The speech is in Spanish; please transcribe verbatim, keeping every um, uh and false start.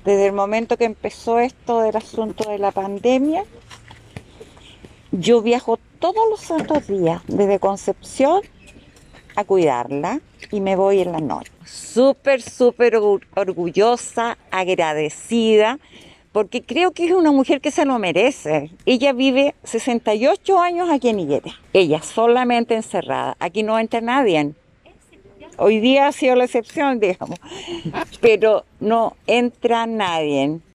Desde el momento que empezó esto del asunto de la pandemia, yo viajo todos los santos días, desde Concepción a cuidarla y me voy en la noche. Súper, súper orgullosa, agradecida, porque creo que es una mujer que se lo merece. Ella vive sesenta y ocho años aquí en Higuera. Ella solamente encerrada. Aquí no entra nadie. Hoy día ha sido la excepción, digamos, pero no entra nadie.